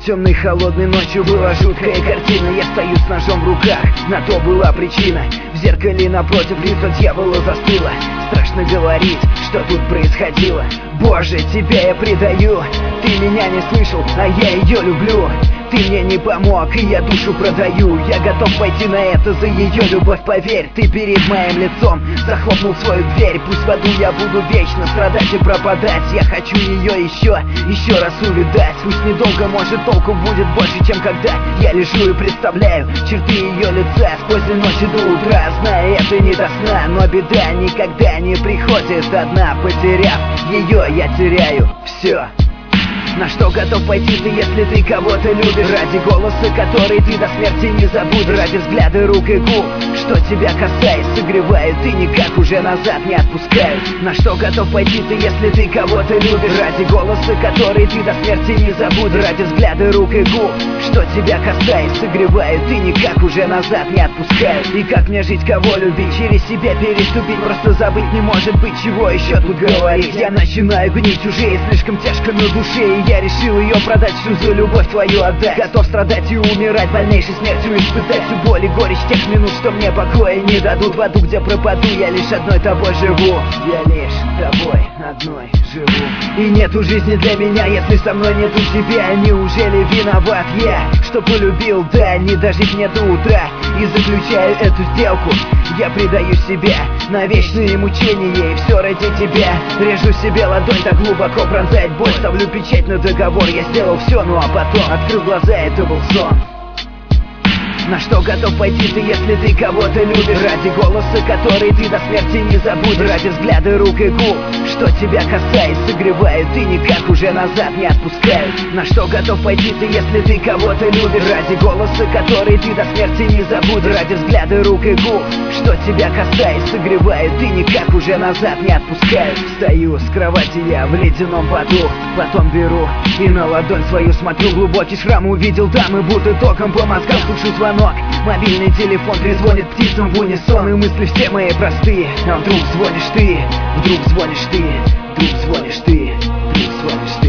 темной холодной ночью была жуткая картина. Я стою с ножом в руках, на то была причина. В зеркале напротив лицо дьявола застыло. Страшно говорить, что тут происходило. Боже, тебя я предаю. Ты меня не слышал, а я ее люблю. Ты мне не помог, и я душу продаю. Я готов пойти на это за ее любовь, поверь. Ты перед моим лицом захлопнул свою дверь. Пусть в аду я буду вечно страдать и пропадать. Я хочу ее еще раз увидать. Пусть недолго, может толку будет больше, чем когда я лежу и представляю черты ее лица с поздней ночи до утра. Зная, это не до сна, но беда никогда не приходит одна. Потеряв ее, я теряю все. На что готов пойти ты, если ты кого-то любишь? Ради голоса, который ты до смерти не забудешь. Ради взгляда рук и губ, что тебя касаясь согревают и никак уже назад не отпускают. На что готов пойти ты, если ты кого-то любишь? Ради голоса, который ты до смерти не забудешь. Ради взгляда рук и губ, что тебя касаясь согревают и никак уже назад не отпускают. И как мне жить, кого любить, через себя переступить? Просто забыть не может быть, чего еще тут говорить. Я начинаю гнить уже и слишком тяжко на душе. Я решил ее продать всю за любовь твою отдать. Готов страдать и умирать, больнейшей смертью испытать всю боль и горечь тех минут, что мне покоя не дадут. В аду, где пропаду, я лишь одной тобой живу. Я лишь тобой одной живу. И нету жизни для меня, если со мной нету тебя. Неужели виноват я, что полюбил, да, не дожить мне до утра? И заключаю эту сделку, я предаю себя на вечные мучения. И все ради тебя. Режу себе ладонь, так глубоко пронзает боль. Ставлю печать на договор, я сделал все, ну а потом открыл глаза, это был сон. На что готов пойти ты, если ты кого-то любишь? Ради голоса, который ты до смерти не забудешь. Ради взгляда рук и губ, что тебя касаясь согревают и никак уже назад не отпускают. На что готов пойти ты, если ты кого-то любишь? Ради голоса, который ты до смерти не забудешь. Ради взгляда рук и губ, что тебя касаясь согревают и никак уже назад не отпускают. Встаю с кровати я в ледяном поту, потом беру и на ладонь свою смотрю. Глубокий шрам увидел там и будто током по мозгам слышу звонок. Мобильный телефон трезвонит птицам в унисон. И мысли все мои простые. А вдруг звонишь ты, вдруг звонишь ты, вдруг звонишь ты, вдруг звонишь ты.